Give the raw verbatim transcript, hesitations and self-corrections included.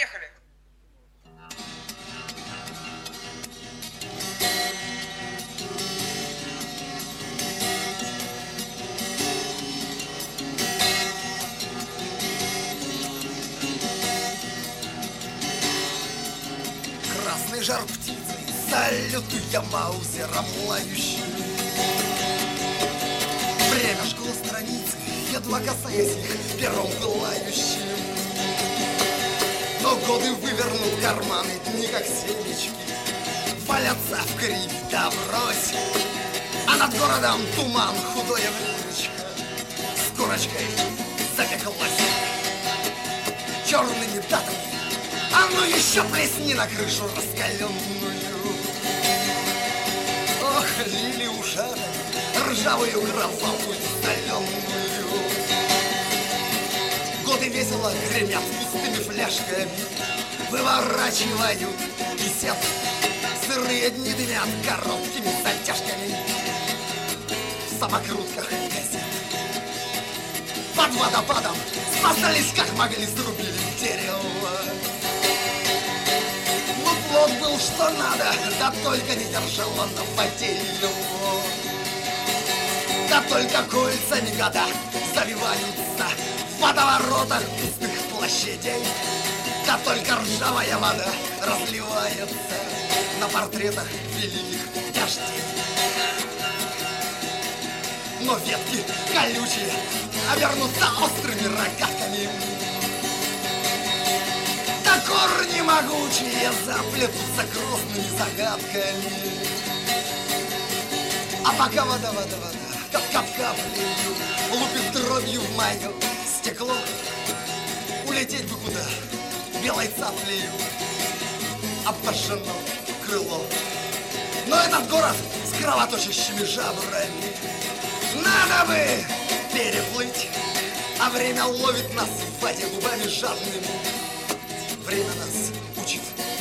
Поехали! Красный жар птицы, салютуя маузером лающим. Время школ страницы, едва касаясь их пером пылающим. Но годы вывернут карманы, дни как семечки валятся в кривь да врозь. А над городом туман, худое времечко с корочкой запеклась. Черными датами, а ну еще плесни на крышу раскаленную. Ох, лили ушами ржавую грозовую соленую. Годы весело гремят пустыми фляжками, выворачивают бесед. Сырые дни дымят короткими затяжками в самокрутках газет. Под водопадом спасались как могли, срубили дерево. Ну, плод был что надо, да только не держал он на воде его. Да только кольцами года завиваются в водоворотах пустых площадей. Да только ржавая вода разливается на портретах великих дождей. Но ветки колючие обернутся острыми рогатками. Да корни могучие заплетутся грозными загадками. А пока вода, вода, вода, кап-кап-каплею лупит дробью в мое стекло, улететь бы куда белой цаплею обожжено крыло. Но этот город с кровоточащими жабрами надо бы переплыть, а время ловит нас в воде губами жадными. Время нас учит